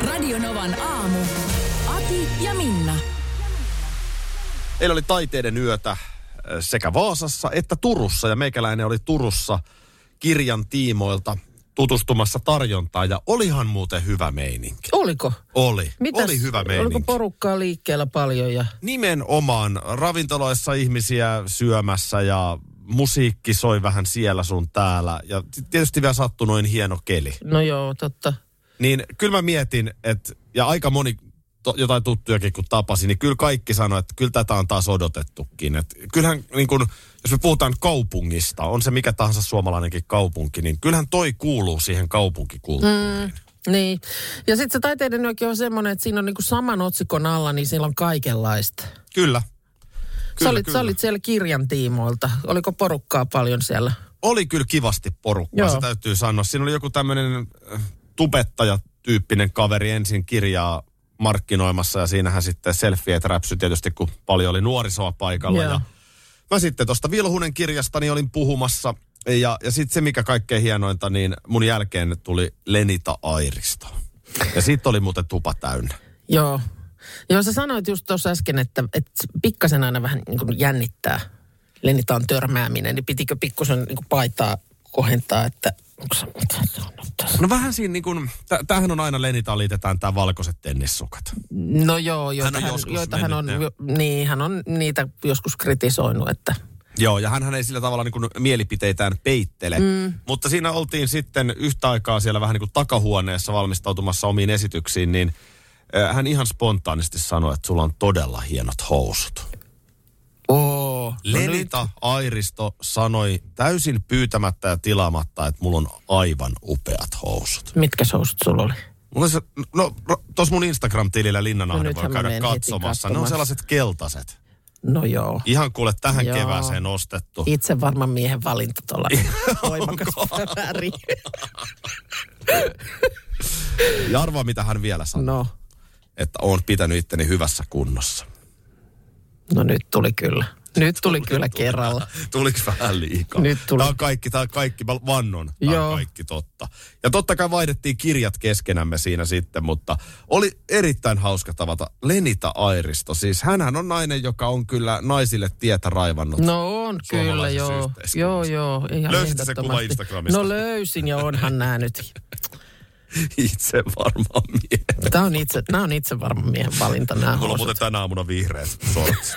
Radio-Novan aamu. Ati ja Minna. Eilen oli taiteiden yötä sekä Vaasassa että Turussa, ja meikäläinen oli Turussa kirjan tiimoilta tutustumassa tarjontaan, ja olihan muuten hyvä meininki. Oliko? Oli. Oli hyvä meininki. Oliko porukkaa liikkeellä paljon? Ja... Nimenomaan. Ravintoloissa ihmisiä syömässä ja musiikki soi vähän siellä sun täällä. Ja tietysti vielä sattui noin hieno keli. No joo, totta. Niin kyllä mä mietin, että, ja aika moni jotain tuttujakin kun tapasin, niin kyllä kaikki sanoi, että kyllä tätä on taas odotettukin. Että kyllähän niin kun, jos me puhutaan kaupungista, on se mikä tahansa suomalainenkin kaupunki, niin kyllähän toi kuuluu siihen kaupunkikulttuuriin. Niin. Ja sitten se taiteiden yökin on semmoinen, että siinä on niinku saman otsikon alla, niin siellä on kaikenlaista. Kyllä. Sä olit siellä kirjan tiimoilta. Oliko porukkaa paljon siellä? Oli kyllä kivasti porukkaa, Joo. se täytyy sanoa. Siinä oli joku tämmöinen tubettaja-tyyppinen kaveri ensin kirjaa markkinoimassa, ja siinähän sitten selfieet räpsy tietysti, kun paljon oli nuorisoa paikalla. Joo. Ja mä sitten tuosta Vilhunen kirjastani olin puhumassa, ja sitten se mikä kaikkein hienointa, niin mun jälkeen tuli Lenita Airisto. Ja siitä oli muuten tupa täynnä. Joo. Joo, sä sanoit just tuossa äsken, että pikkasen aina vähän niin kuin jännittää Lenitaan törmääminen, niin pitikö pikkusen niin kuin paitaa kohentaa, että onko se mitä se on nyt tässä? No vähän siinä niin kuin, tämähän on aina Lenitaan liitetään tää valkoiset tennissukat. No joo, hän on niitä joskus kritisoinut, että... Joo, ja hänhän ei sillä tavalla niin kuin mielipiteitään peittele. Mutta siinä oltiin sitten yhtä aikaa siellä vähän niin kuin takahuoneessa valmistautumassa omiin esityksiin, niin hän ihan spontaanisti sanoi, että sulla on todella hienot housut. Lenita Airisto sanoi täysin pyytämättä ja tilaamatta, että mulla on aivan upeat housut. Mitkä housut sulla oli? Tuossa mun Instagram-tilillä Linnanahde voi käydä katsomassa. Ne on sellaiset keltaiset. No joo. Ihan kuule tähän kevääseen ostettu. Itse varman miehen valinta tuolla voimakas väri. Ja arvaa, mitä hän vielä sanoi. No. Että oon pitänyt itteni hyvässä kunnossa. No nyt tuli kyllä. Nyt tuli kyllä kerralla. Tuliko vähän liikaa? Nyt tuli. Tämä on kaikki, mä vannon. Tämä on kaikki totta. Ja totta kai vaihdettiin kirjat keskenämme siinä sitten, mutta oli erittäin hauska tavata Lenita Airisto. Siis hänhän on nainen, joka on kyllä naisille tietä raivannut. No on kyllä, joo. Joo. Löysitte se kuva Instagramista? No löysin ja onhan nämä nyt. Itse varma miehen. Nämä on itse varma miehen valinta nämä Mulla on muuten tänä aamuna vihreät sortsit.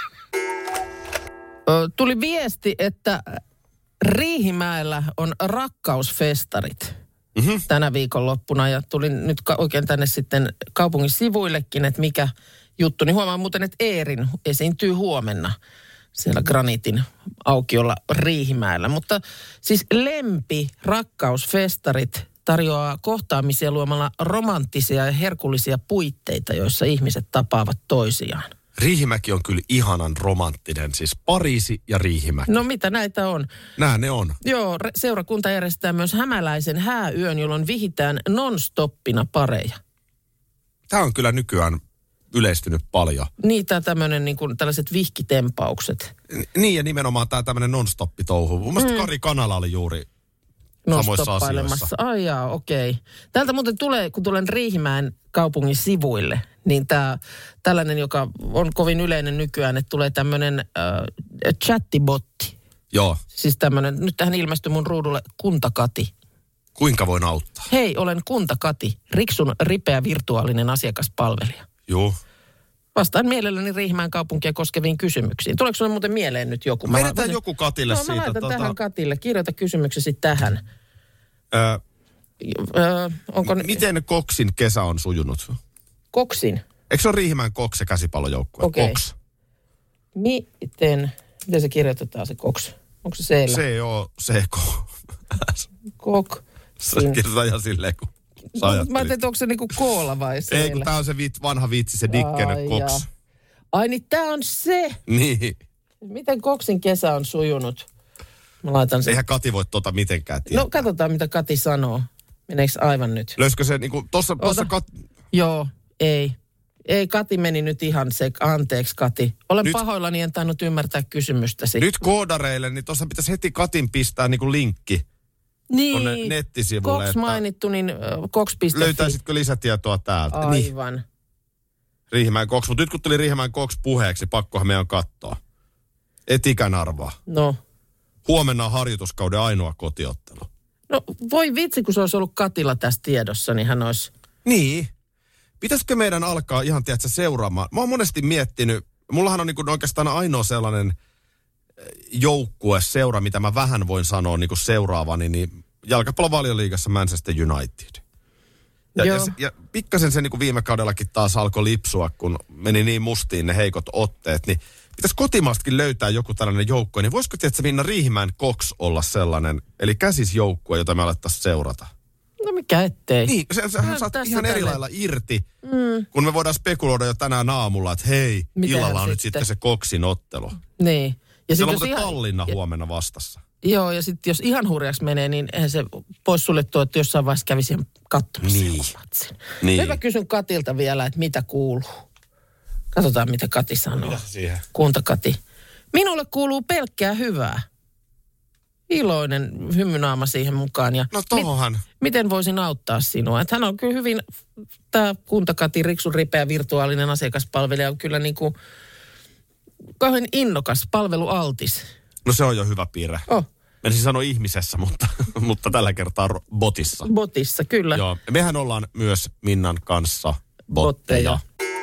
Tuli viesti, että Riihimäellä on rakkausfestarit tänä viikonloppuna. Ja tulin nyt oikein tänne sitten kaupungin sivuillekin, että mikä juttu. Niin huomaan muuten, että Eerin esiintyy huomenna siellä Granitin aukiolla Riihimäellä. Mutta siis lempi rakkausfestarit tarjoaa kohtaamisia luomalla romanttisia ja herkullisia puitteita, joissa ihmiset tapaavat toisiaan. Riihimäki on kyllä ihanan romanttinen, siis Pariisi ja Riihimäki. No mitä näitä on? Nää ne on. Joo, seurakunta järjestää myös hämäläisen hääyön, jolloin vihitään non-stoppina pareja. Tämä on kyllä nykyään yleistynyt paljon. Niitä tämmöinen niin kuin tällaiset vihkitempaukset. Niin ja nimenomaan tämä tämmöinen non-stop-touhu. Mun mielestä Kari Kanala oli juuri samoissa asioissa. Ai jaa, okei. Täältä muuten tulee, kun tulen Riihimäen kaupungin sivuille, niin tällainen, joka on kovin yleinen nykyään, että tulee tämmöinen chattibotti. Joo. Siis tämmöinen, nyt tähän ilmestyi mun ruudulle Kuntakati. Kuinka voin auttaa? Hei, olen Kuntakati, Riksun ripeä virtuaalinen asiakaspalvelija. Joo. Vastaan mielelläni Riihimäen kaupunkia koskeviin kysymyksiin. Tuleeko sinulle muuten mieleen nyt joku? Vedetään joku Katille siitä. Mä laitan tähän Katille. Kirjoita kysymyksesi tähän. Miten Koksin kesä on sujunut? Koksin? Eikö se ole Riihimäen Koks se käsipallojoukkue? Okei. Koks. Miten se kirjoitetaan se Koks? Onko se C-llä? C-O-C-K. Koksin. Kirjoitetaan ihan silleen, kun mä ajattelin, että onko se niinku koolla vai C-llä? Ei, kun tää on se vanha vitsi, se Dickenen Koks. Ai niin tää on se. Niin. Miten Koksin kesä on sujunut? Mä laitan sen. Eihän Kati voi mitenkään tietää. No katsotaan, mitä Kati sanoo. Meneekö aivan nyt? Löysikö se niinku, tossa Joo, ei. Ei, Kati meni nyt ihan anteeksi Kati. Olen pahoillani, en tainnut ymmärtää kysymystäsi. Nyt koodareille, niin tuossa pitäisi heti Katin pistää niinku linkki Niin, nettisivulle. Cox mainittu, niin Cox.fi. Löytäisitkö lisätietoa täältä? Aivan. Niin. Riihimäen Cox, mutta nyt kun tuli Riihimäen Cox puheeksi, pakkohan meidän katsoa. Et ikän arvaa. No. Huomenna on harjoituskauden ainoa kotiottelu. No voi vitsi, kun se olisi ollut Katila tässä tiedossa, niin hän olisi... Niin. Pitäisikö meidän alkaa ihan, tiedätkö, seuraamaan? Mä oon monesti miettinyt, mullahan on niin oikeastaan ainoa sellainen seura, mitä mä vähän voin sanoa niin seuraavani, niin jalkapallon Valioliigassa Manchester United. Ja pikkasen se niin viime kaudellakin taas alkoi lipsua, kun meni niin mustiin ne heikot otteet, niin pitäisi kotimaastakin löytää joku tällainen joukkue, niin voisiko tietysti Minna Riihimäen Cox olla sellainen, eli käsisjoukkue, jota me alettaisiin seurata? No mikä ettei. Niin, sähän saat ihan eri lailla irti, kun me voidaan spekuloida jo tänään aamulla, että hei, illalla on nyt sitten se Coxin ottelu. Niin. Ja siellä on muuten Tallinna huomenna vastassa. Joo, ja sitten jos ihan hurjaksi menee, niin eihän se pois suljettu, että jossain vaiheessa kävi siihen katsomassa joku matsin. Niin. Nyt mä kysyn Katilta vielä, että mitä kuuluu. Katsotaan, mitä Kati sanoo. Mitä siihen? Kunta-Kati. Minulle kuuluu pelkkää hyvää. Iloinen hymynaama siihen mukaan. Ja no tohonhan. Miten voisin auttaa sinua? Että hän on kyllä hyvin, tämä Kunta-Kati, riksun ripeä virtuaalinen asiakaspalvelija on kyllä niin kuin kauhean innokas, palvelualtis. No se on jo hyvä piirre. Menisin sanoa ihmisessä, mutta tällä kertaa botissa. Botissa, kyllä. Joo. Mehän ollaan myös Minnan kanssa botteja.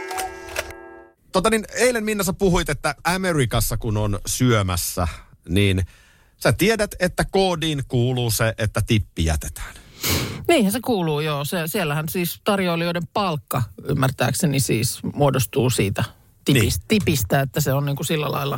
Eilen Minna sä puhuit, että Amerikassa kun on syömässä, niin sä tiedät, että koodiin kuuluu se, että tippi jätetään. Niinhän se kuuluu, joo. Siellähän siis tarjoilijoiden palkka, ymmärtääkseni siis, muodostuu siitä tipistä, että se on niin kuin sillä lailla,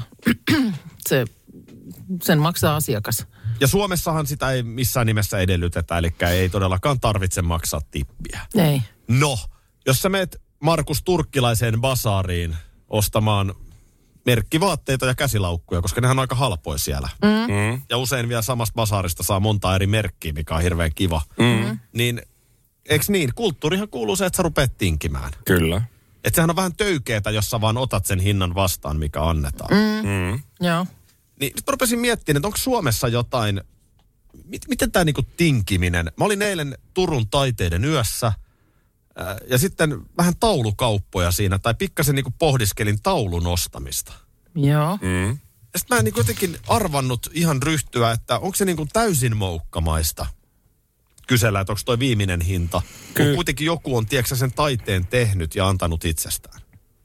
sen maksaa asiakas. Ja Suomessahan sitä ei missään nimessä edellytetä, eli ei todellakaan tarvitse maksaa tippiä. Ei. No, jos sä meet Markus Turkkilaiseen basaariin ostamaan merkkivaatteita ja käsilaukkuja, koska nehän on aika halpoja siellä. Ja usein vielä samasta basaarista saa monta eri merkkiä, mikä on hirveän kiva. Niin, eikö niin? Kulttuurihan kuuluu se, että sä rupeat tinkimään. Kyllä. Että sehän on vähän töykeetä, jos sä vaan otat sen hinnan vastaan, mikä annetaan. Joo. Niin nyt mä rupesin miettimään, että onko Suomessa jotain, miten tämä niinku tinkiminen? Mä olin eilen Turun taiteiden yössä ja sitten vähän taulukauppoja siinä, tai pikkasen niinku pohdiskelin taulun ostamista. Joo. Ja sitten mä en niinku jotenkin arvannut ihan ryhtyä, että onko se niinku täysin moukkamaista kysellä, että onko toi viimeinen hinta. Kun kuitenkin joku on, tiedätkö sen taiteen tehnyt ja antanut itsestään.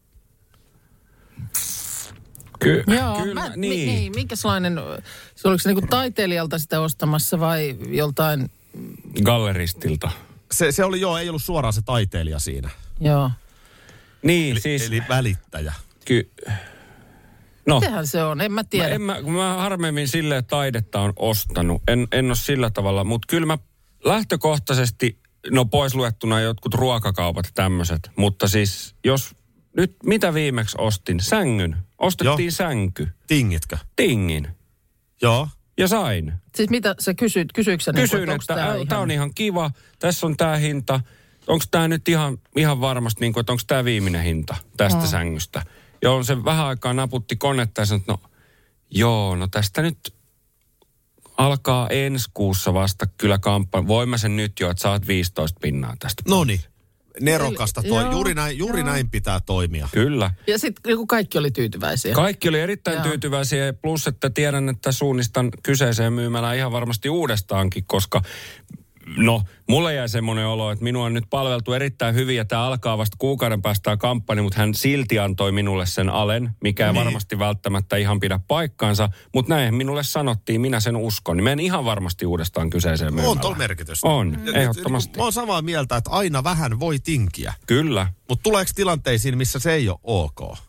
Joo, kyllä, niin. Minkälainen, oliko se niinku taiteilijalta sitä ostamassa vai joltain? Galleristilta. Se oli ei ollut suoraan se taiteilija siinä. Joo. Niin, eli välittäjä. No. Mitähän se on? En mä tiedä. Mä harvemmin silleen taidetta on ostanut. En ole sillä tavalla, mutta kyllä mä lähtökohtaisesti, pois luettuna jotkut ruokakaupat ja tämmöiset, mutta siis jos nyt mitä viimeksi ostin? Sängyn. Ostettiin sänky. Tingitkö? Tingin. Joo. Ja sain. Siis mitä sä kysyit? Kysyin, että tää on ihan kiva. Tässä on tää hinta. Onko tää nyt ihan varmasti, niin kuin, että onko tää viimeinen hinta tästä sängystä? Joo, se vähän aikaa naputti konetta ja sanoi, että tästä nyt alkaa ensi kuussa vasta kyllä kampanja. Voin mä sen nyt jo, että saat 15 pinnaa tästä. Noniin. Nerokasta juuri näin pitää toimia. Kyllä. Ja sitten kaikki oli tyytyväisiä. Kaikki oli erittäin tyytyväisiä, plus että tiedän, että suunnistan kyseiseen myymälään ihan varmasti uudestaankin, koska mulle jäi semmoinen olo, että minua on nyt palveltu erittäin hyvin ja tämä alkaa vasta kuukauden päästä kampanja, mutta hän silti antoi minulle sen alen, mikä ei varmasti välttämättä ihan pidä paikkaansa, mutta näin minulle sanottiin, minä sen uskon. Niin menen ihan varmasti uudestaan kyseiseen myymälään. On tuolla merkitystä. On, ehdottomasti. Mä oon samaa mieltä, että aina vähän voi tinkiä. Kyllä. Mutta tuleeko tilanteisiin, missä se ei ole ok?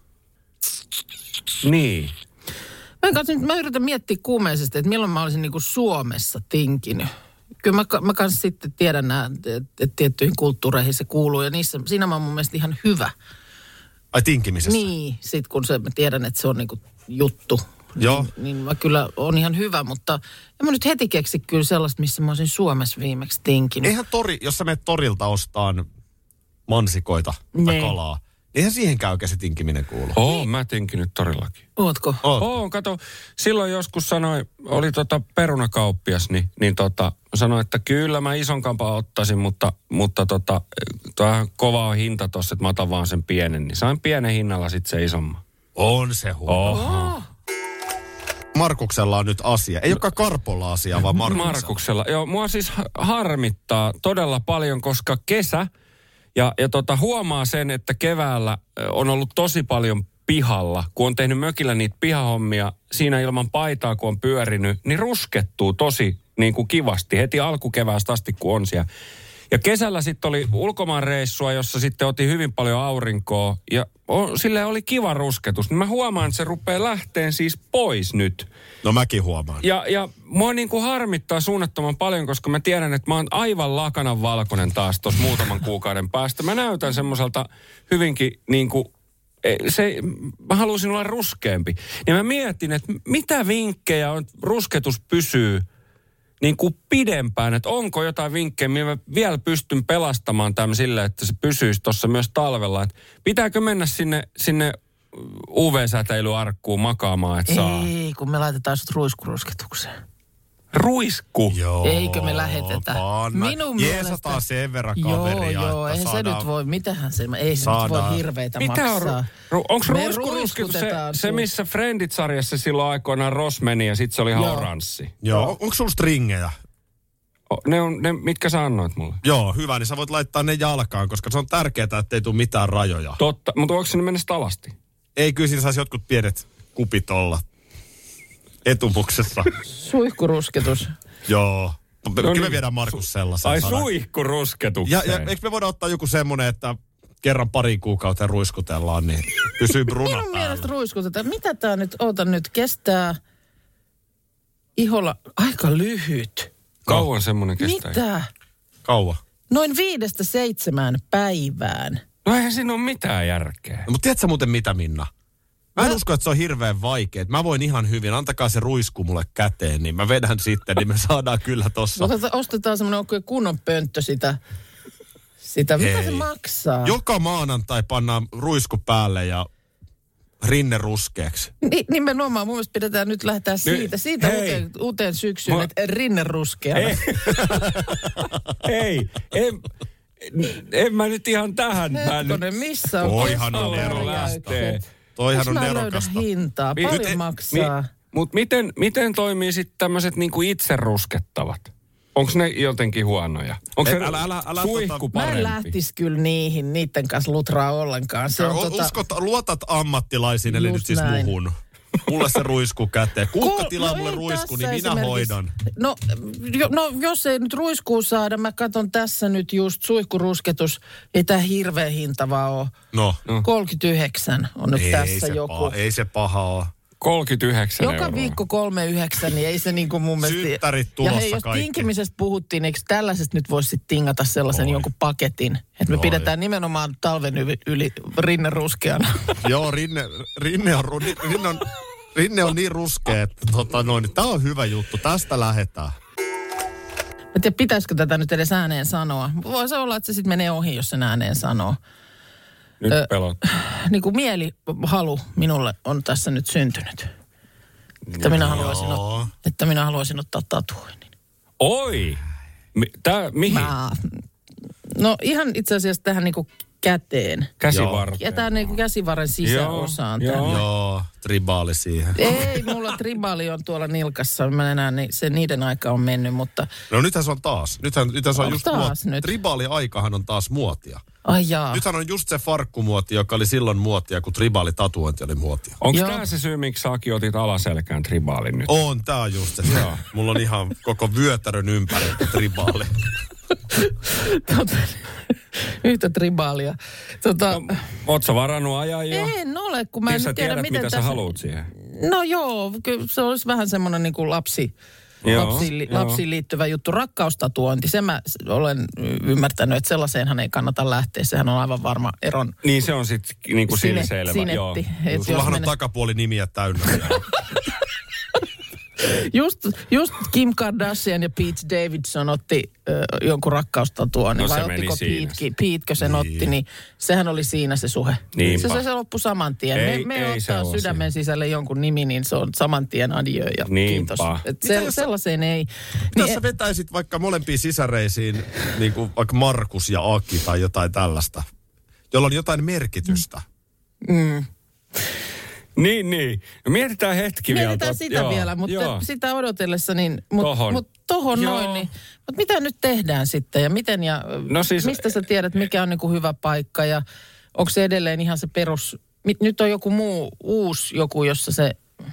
Niin. Mä yritän miettiä kuumeisesti, että milloin mä olisin niinku Suomessa tinkinyt. Kyllä mä kanssa sitten tiedän että tiettyihin kulttuureihin se kuuluu ja siinä mä oon mun mielestä ihan hyvä. Ai tinkimisessä? Niin, sit kun mä tiedän, että se on niinku juttu. Joo. Niin mä kyllä on ihan hyvä, mutta en mä nyt heti keksi kyllä sellaista, missä mä olisin Suomessa viimeksi tinkinyt. Eihän jos sä menet torilta ostaan mansikoita tai kalaa, Eihän siihenkään oikein se tinkiminen kuulu. Mä tinkinyt todellakin. Ootko? Kato, silloin joskus oli perunakauppias, niin sanoin, että kyllä mä ison kampan ottaisin, mutta vähän kova on hinta tossa, että mä otan vaan sen pienen. Niin sain pienen hinnalla sitten se isomman. On se huono. Markuksella on nyt asia. Ei olekaan Karpolla asia, vaan Markuksella. Joo, mua siis harmittaa todella paljon, koska kesä ja huomaa sen, että keväällä on ollut tosi paljon pihalla. Kun on tehnyt mökillä niitä pihahommia, siinä ilman paitaa, kun on pyörinyt, niin ruskettuu tosi niin kuin kivasti heti alkukeväästä asti, kun on siellä. Ja kesällä sitten oli ulkomaanreissua, jossa sitten otin hyvin paljon aurinkoa ja sille oli kiva rusketus. Niin mä huomaan, että se rupeaa lähteen siis pois nyt. No mäkin huomaan. Ja mua niin kuin harmittaa suunnattoman paljon, koska mä tiedän, että mä oon aivan lakanan valkoinen taas tuossa muutaman kuukauden päästä. Mä näytän semmoiselta hyvinkin niin kuin, mä haluaisin olla ruskeampi. Ja mä mietin, että mitä vinkkejä on, rusketus pysyy niin kuin pidempään, että onko jotain vinkkejä, millä mä vielä pystyn pelastamaan tämän sille, että se pysyisi tuossa myös talvella. Että pitääkö mennä sinne UV-säteilyarkkuun makaamaan, että saa? Ei, kun me laitetaan sut ruiskurusketukseen. Ruisku? Joo. Eikö me lähetetä? Minun mielestä. Jeesataan sen verran kaveria. Joo, eihän se nyt voi, mitähän se, ei se nyt voi hirveitä maksaa. Onko ruiskurusketus se, missä Friendit-sarjassa silloin aikoinaan Ross meni ja sitten se oli ihan oranssi? Joo, onko sulla stringejä? Ne, mitkä sä annoit mulle? Joo, hyvä, niin sä voit laittaa ne jalkaan, koska se on tärkeää, että ei tule mitään rajoja. Totta, mutta voiko sinne mennä alasti? Ei, kyllä siinä saisi jotkut pienet kupit olla etumuksessa. Suihkurusketus. Joo. Kyllä me viedään Markus sellaisen. Ai suihkurusketukseen. Ja eikö me voida ottaa joku semmoinen, että kerran pari kuukauteen ruiskutellaan, niin pysyy bruna Minun päällä. mielestä ruiskutetaan. Mitä tää nyt, kestää iholla aika lyhyt. Kauan semmoinen kestää? Mitä? Kauan. Noin 5-7 päivään. No eihän siinä ole mitään järkeä. No, mutta tiedätkö muuten mitä, Minna? Mä en usko, että se on hirveän vaikea. Mä voin ihan hyvin, antakaa se ruisku mulle käteen, niin mä vedän sitten, niin me saadaan kyllä tossa. Mutta ostetaan semmoinen kunnon pönttö sitä. Mitä se maksaa? Joka maanantai pannaan ruisku päälle ja rinne ruskeaksi. Nimenomaan, mun mielestä pidetään nyt lähteä siitä uuteen syksyyn, että rinne ruskeana. En mä nyt ihan tähän. Hetkonen, missä on? Toihan on nerokasta. Toihan on nerokasta. Löydä hintaa, paljon maksaa. Mutta miten toimii sitten tämmöiset niinku itse ruskettavat? Onko ne jotenkin huonoja? Onko se suihku parempi? Mä en lähtisi kyllä niiden kanssa lutraa ollenkaan. Se on luotat ammattilaisiin, eli nyt siis muhun. Mulle se ruisku käteen. Kuukka tilaa mulle ruisku, niin minä hoidan. No, jos ei nyt ruiskuu saada, mä katson tässä nyt just suihkurusketus. Ei tää hirveän hintavaa ole. No. 39 on nyt tässä joku. Ei se paha ole. 39 Joka euroa. Viikko 39, niin ei se niinku mun mielestä. Synttärit tulossa ja hei, jos kaikki. Tinkimisestä puhuttiin, eikö tällaisesta nyt voisi sitten tingata sellaisen jonkun paketin? Että me pidetään nimenomaan talven yli rinne ruskeana. Joo, rinne on niin ruskea, että tää on hyvä juttu. Tästä lähdetään. Mä tiedän, pitäisikö tätä nyt edes ääneen sanoa. Voisi olla, että se sitten menee ohi, jos sen ääneen sanoo. Nyt pelot. Niin kuin mielihalu minulle on tässä nyt syntynyt. Että minä haluaisin ottaa tatuoinnin. Oi! Mihin? No ihan itse asiassa tähän niinku käteen. Käsivarteen. Ja tämä niinku käsivarren sisäosaan. Joo, tribaali siihen. Ei, mulla tribaali on tuolla nilkassa. Mä enää, niiden aika on mennyt, mutta... No nythän se on taas. Nythän se on just nyt? Tribaali-aikahan on taas muotia. Ai jaa. Nythän on just se farkkumuoti, joka oli silloin muotia, kun tribaali-tatuointi oli muotia. Onko tämä se syy, miksi säkin otit alaselkään tribaalin nyt? On, tää on just se. Mulla on ihan koko vyötärön ympäri tribaali. Yhtä tribaalia. Oot sä varannut ajaa jo? En ole, kun mä en sä tiedä, miten mitä tässä... sä haluut siihen? No joo, kyllä se olisi vähän semmoinen niin kuin lapsiin liittyvä juttu. Rakkaustatuointi, sen mä olen ymmärtänyt, että sellaiseenhan ei kannata lähteä. Sehän on aivan varma eron. Niin se on sitten niin kuin silseilevä. Sinetti. Sullahan on takapuoli nimiä täynnä. Just Kim Kardashian ja Pete Davidson otti jonkun rakkaustatuon, No, vai se meni ottiko siinä. Petekö sen otti, niin sehän oli siinä se suhe. Niinpä. Se loppui saman tien. Ei Me sellaisia. ottaa sydämen sisälle jonkun nimi, niin se on saman tien adieu ja Niinpä. kiitos. Et Jos sellaiseen ei. Tässä niin, vetäisit vaikka molempiin sisäreisiin, niin kuin vaikka Markus ja Aki tai jotain tällaista, jolla on jotain merkitystä. Niin. No mietitään hetki vielä. Mietitään sitä vielä, mutta sitä odotellessa, niin, Tohon. Tohon Joo. noin, niin, mutta mitä nyt tehdään sitten ja miten ja No siis- mistä sä tiedät, mikä on niin kuin hyvä paikka ja onko se edelleen ihan se perus, nyt on joku muu uusi joku, jossa se,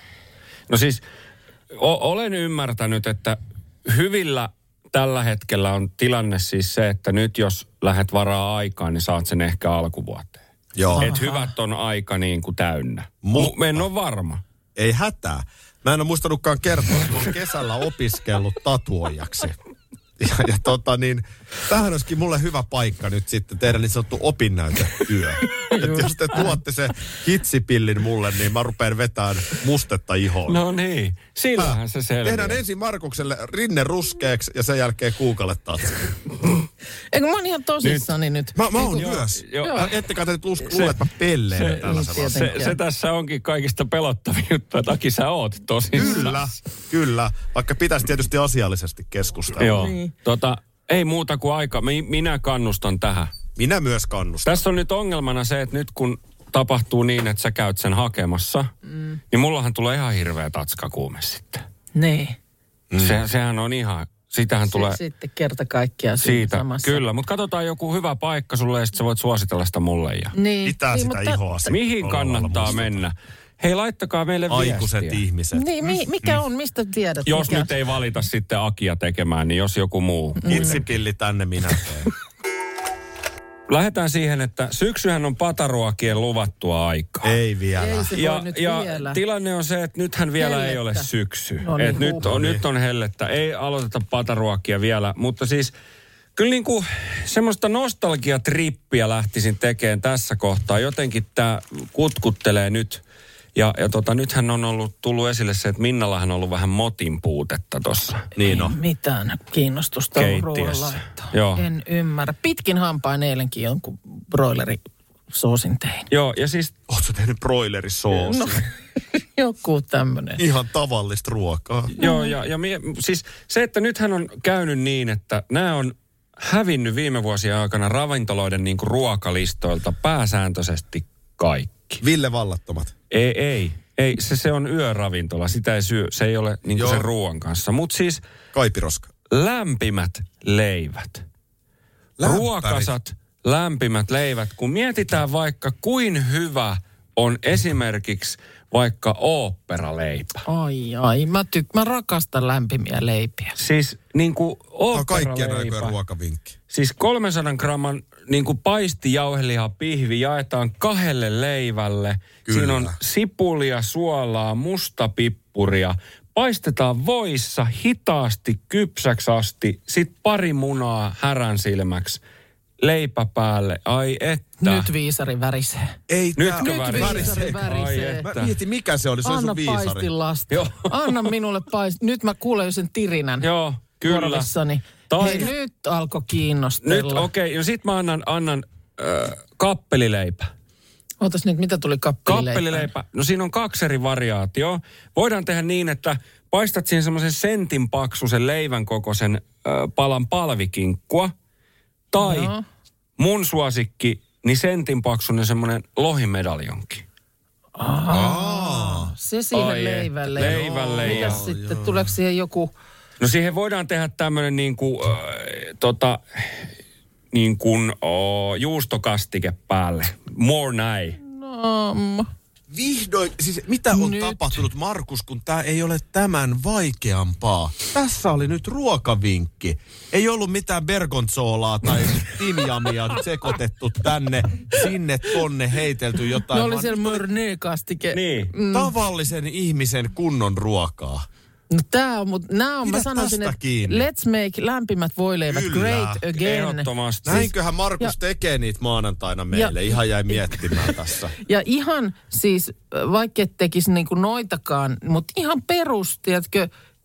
No siis olen ymmärtänyt, että hyvillä tällä hetkellä on tilanne siis se, että nyt jos lähdet varaa aikaan, niin saat sen ehkä alkuvuoteen. Joo. Että hyvät on aika niin kuin täynnä. Mutta- En ole varma. Ei hätää. Mä en ole muistanutkaan kertoa, että olen kesällä opiskellut tatuoijaksi. Ja tämähän olisikin mulle hyvä paikka nyt sitten tehdä niin sanottu opinnäytetyö. Että jos te tuotte se hitsipillin mulle, niin mä rupean vetämään mustetta ihoon. No niin, sillähän se selviää. Tehdään ensin Markukselle rinne ruskeaksi ja sen jälkeen Kuukalle tatsi. eikö mä oon ihan tosissani nyt. Mä oon myös. Joo. Ettekä te nyt luule, että mä pelleen tällaisella. Se tässä onkin kaikista pelottavin juttu, että Aki sä oot tosissaan. Kyllä. Vaikka pitäisi tietysti asiallisesti keskustella. Joo. Niin. Ei muuta kuin aika. Minä kannustan tähän. Minä myös kannustan. Tässä on nyt ongelmana se, että nyt kun tapahtuu niin, että sä käyt sen hakemassa, niin mullahan tulee ihan hirveä tatskakuume sitten. Niin. Sehän on ihan, sitähän tulee Sitten kerta kaikkiaan siitä. samassa. Kyllä, mutta katsotaan joku hyvä paikka sulle ja sitten sä voit suositella sitä mulle. Ja Niin, Pitää sitä mutta- ihoa. mihin kannattaa mennä? Hei, laittakaa meille Aikuiset viestiä. ihmiset. Niin, mikä on, mistä tiedät? Jos mikä? nyt ei valita sitten Akia tekemään, niin jos joku muu. Hitsipilli tänne minä teen. Lähdetään siihen, että syksyhän on pataruokien luvattua aikaa. Ei vielä. Ei se voi nyt vielä. Tilanne on se, että nythän vielä ei ole Hellettä. syksy. No niin, Nyt on hellettä. Ei aloiteta pataruokia vielä, mutta siis kyllä niin kuin semmoista nostalgiatrippiä lähtisin tekemään tässä kohtaa. Jotenkin tämä kutkuttelee nyt. Ja nythän on tullut esille se, että Minnallahan on ollut vähän motin puutetta tuossa. Niin on. Mitään kiinnostusta on Keittiössä. ruoan laittaa. Joo. En ymmärrä. Pitkin hampain eilenkin jonkun broilerisoosin tein. Joo, ja siis Ootko tehnyt broilerisoosia? No, joku tämmöinen. Ihan tavallista ruokaa. Joo, siis se, että nythän on käynyt niin, että nämä on hävinnyt viime vuosien aikana ravintoloiden niin kuin ruokalistoilta pääsääntöisesti kaikki. Ville Vallattomat. Ei. Se on yöravintola, sitä ei syö, se ei ole niin kuin sen ruoan kanssa. Mutta siis Kaipiroska. lämpimät leivät. Ruokasat, lämpimät leivät. Kun mietitään vaikka kuin hyvä on esimerkiksi vaikka oopperaleipä. Ai. Mä rakastan lämpimiä leipiä. Siis niin kuin On kaikkien aikojen oopperaleipä. ruokavinkki. Siis 300 gramman niin kuin paistijauheliha pihvi jaetaan 2 leivälle. Kyllä. Siinä on sipulia, suolaa, mustapippuria. Paistetaan voissa hitaasti kypsäksi asti. Sitten pari munaa härän silmäksi. Leipä päälle. Ai että. Nyt viisari värisee. Ei Nytkö tää- värisee? Viisari värisee. Ai että. Mä mietin, mikä se oli. Se oli Anna sun viisari. paistilasta. Joo. Anna minulle Nyt mä kuulen jo sen tirinän. Joo, kyllä. Korvissani. Tai- Hei, nyt alkoi Nyt kiinnostella. okei. No sit mä annan kappelileipä. Ootas nyt, mitä tuli kappelileipään? Kappelileipä. No siinä on 2 eri variaatioa. Voidaan tehdä niin, että paistat siihen semmoisen sentin paksuisen leivän kokoisen palan palvikinkkua. Tai Joo. mun suosikki, niin sentin paksuinen semmoinen lohimedaljonki. Se siihen Ai leivälle. leivälle ja- Mitäs sitten, tuleeko siihen joku... No siihen voidaan tehdä tämmöinen juustokastike päälle. More näin. Vihdoin, siis mitä on Nyt. tapahtunut, Markus, kun tää ei ole tämän vaikeampaa? Tässä oli nyt ruokavinkki. Ei ollut mitään bergonzolaa tai timjamia sekoitettu tänne, sinne, tonne heitelty jotain. Ne oli vaan siellä nyt Mörnö-kastike. Niin. tavallisen ihmisen kunnon ruokaa. No tää on, mutta nämä on, Pidä mä sanoisin, tästä että kiinni. let's make lämpimät voileivät Kyllä. great again. Ehdottomasti. Näinköhän Markus tekee niitä maanantaina meille? Ihan jäi miettimään tässä. Ja ihan siis, vaikka et tekisi niinku noitakaan, mutta ihan perus, tiedätkö,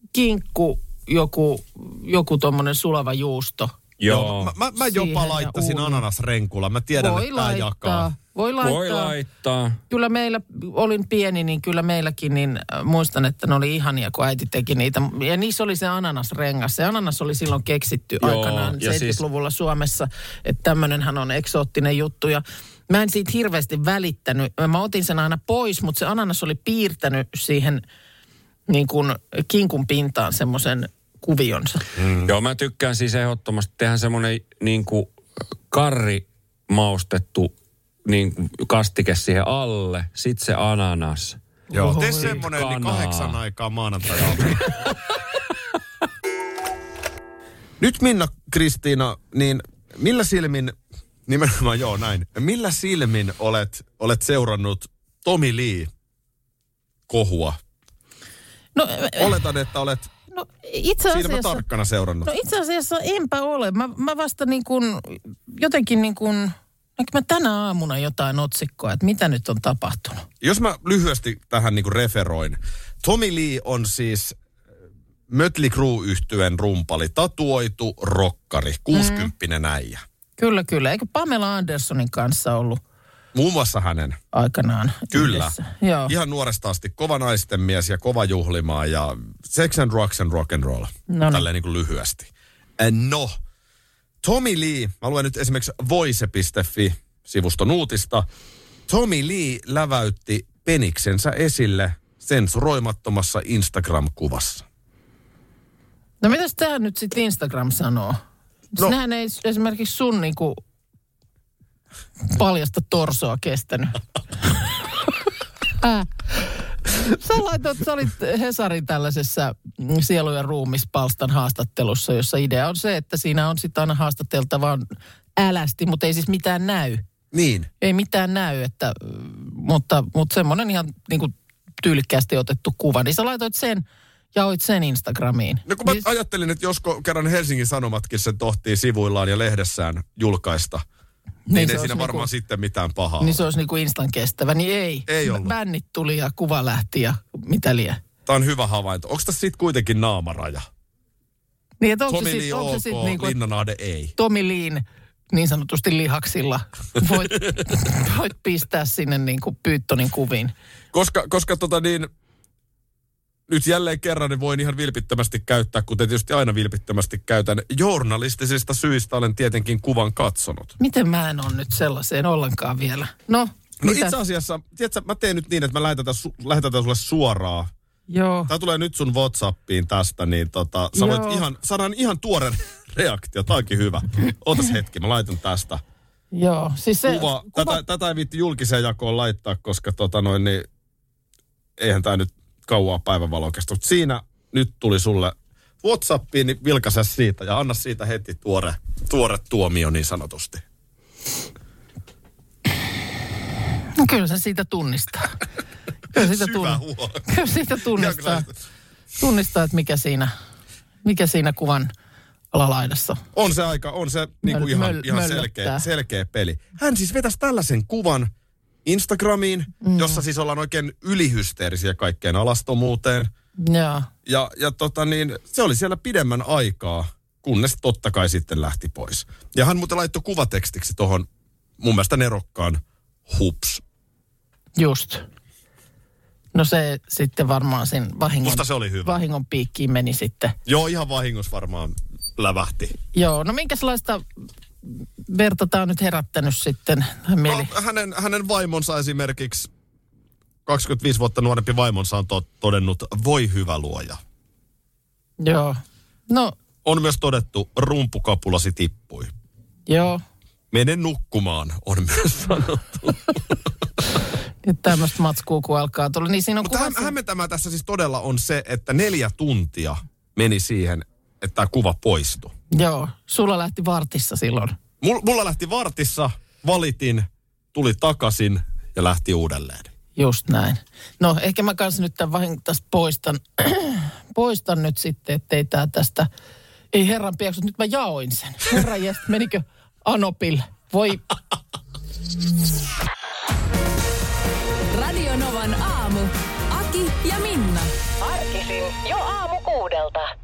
kinkku, joku tommonen sulava juusto. Joo. Mä jopa laittaisin ananasrenkulla. Mä tiedän, että tää jakaa. Voi laittaa. Kyllä meillä, olin pieni, niin kyllä meilläkin, niin muistan, että ne oli ihania, kun äiti teki niitä. Ja niissä oli se ananasrengas. Se ananas oli silloin keksitty aikanaan 70-luvulla Suomessa, että tämmönenhän on eksoottinen juttu. Ja mä en siitä hirveästi välittänyt. Mä otin sen aina pois, mutta se ananas oli piirtänyt siihen niin kuin kinkun pintaan semmoisen kuvionsa. Joo, mä tykkään siis ehdottomasti tehdä semmoinen niin kuin karrimaustettu niin kuin kastike siihen alle, sit se ananas. Joo, tee semmoinen niin 8 aikaa maanantai-aamu. Nyt Minna Kristiina, niin millä silmin, nimenomaan näin, millä silmin olet seurannut Tommy Lee kohua? No, oletan, että olet itse asiassa, siinä tarkkana seurannut. No itse asiassa enpä ole. Mä vasta niin kuin, jotenkin niin kuin, mä tänä aamuna jotain otsikkoa, että mitä nyt on tapahtunut. Jos mä lyhyesti tähän niin kuin referoin. Tommy Lee on siis Mötley Crüe-yhtyeen rumpali, tatuoitu rokkari, 60-vuotias äijä. Kyllä. Eikö Pamela Andersonin kanssa ollut? Muun muassa hänen. Aikanaan. Kyllä. Joo. Ihan nuoresta asti kova naistenmies ja kova juhlimaa ja sex and drugs and rock and roll. Tälleen niin kuin lyhyesti. No, Tommy Lee, mä luen nyt esimerkiksi voice.fi-sivuston uutista. Tommy Lee läväytti peniksensä esille sensuroimattomassa Instagram-kuvassa. No mitäs tää nyt sitten Instagram sanoo? No. Nehän ei esimerkiksi sun niinku paljasta torsoa kestänyt. Sä olit Hesarin tällaisessa Sielu ja ruumispalstan haastattelussa, jossa idea on se, että siinä on sitten aina haastateltava älästi, mutta ei siis mitään näy. Niin. Ei mitään näy, mutta semmoinen ihan niin kuin tyylikkäästi otettu kuva. Niin sä laitoit sen ja oit sen Instagramiin. No kun mä ajattelin, että josko kerran Helsingin Sanomatkin sen tohtii sivuillaan ja lehdessään julkaista, niin ei siinä varmaan sitten mitään pahaa. Niin se olisi niinku instan kestävä, niin ei. Ei ollut. Bännit tuli ja kuva lähti ja mitä liian. Tämä on hyvä havainto. Onko tässä sitten kuitenkin naamaraja? Niin, että Tommy Lee OK, niinku, Linnanahde ei. Tommy Leen niin sanotusti lihaksilla voit pistää sinne niinku Pyttonin kuviin. Koska nyt jälleen kerran niin voin ihan vilpittömästi käyttää, kuten tietysti aina vilpittömästi käytän. Journalistisista syistä olen tietenkin kuvan katsonut. Miten mä en ole nyt sellaiseen ollenkaan vielä? No itse asiassa, tiedätkö, mä teen nyt niin, että mä lähetän sulle suoraan. Joo. Tää tulee nyt sun WhatsAppiin tästä, niin sä voit saadaan ihan tuoren reaktio. Tää onkin hyvä. Ootas hetki, mä laitan tästä. Joo, siis se kuva. Tätä ei viitti julkiseen jakoon laittaa, koska niin eihän tää nyt kauaa päivänvaloa kestä. Siinä nyt tuli sulle WhatsAppiin, niin vilkaise siitä ja anna siitä heti tuore tuomio niin sanotusti. No kyllä se siitä tunnistaa. Kyllä siitä tunnistaa, että mikä siinä kuvan alalaidassa. On se niinku ihan selkeä peli. Hän siis vetäisi tällaisen kuvan Instagramiin, jossa siis ollaan oikein ylihysteerisiä kaikkeen alastomuuteen. Ja se oli siellä pidemmän aikaa, kunnes totta kai sitten lähti pois. Ja hän muuten laittoi kuvatekstiksi tohon mun mielestä nerokkaan hups. Just. No se sitten varmaan sen vahingon piikkiin meni sitten. Joo, ihan vahingossa varmaan lävähti. Joo, no minkälaista verta tämä on nyt herättänyt sitten? No, hänen vaimonsa esimerkiksi, 25 vuotta nuorempi vaimonsa on todennut, voi hyvä luoja. Joo. No. On myös todettu, rumpukapulasi tippui. Joo. Mene nukkumaan, on myös sanottu. Nyt tämmöistä matskua, kun alkaa tulla. Niin siinä on mutta hämmentämää tässä siis todella on se, että 4 tuntia meni siihen, että tämä kuva poistui. Joo, sulla lähti vartissa silloin. Mulla lähti vartissa, valitin, tuli takaisin ja lähti uudelleen. Just näin. No ehkä mä kanssa nyt tämän tästä poistan nyt sitten, ettei tää tästä, ei herran pieksut, nyt mä jaoin sen. Herran jäst, menikö Anopille? Voi. Radio Novan aamu. Aki ja Minna. Arkisin jo aamu 6.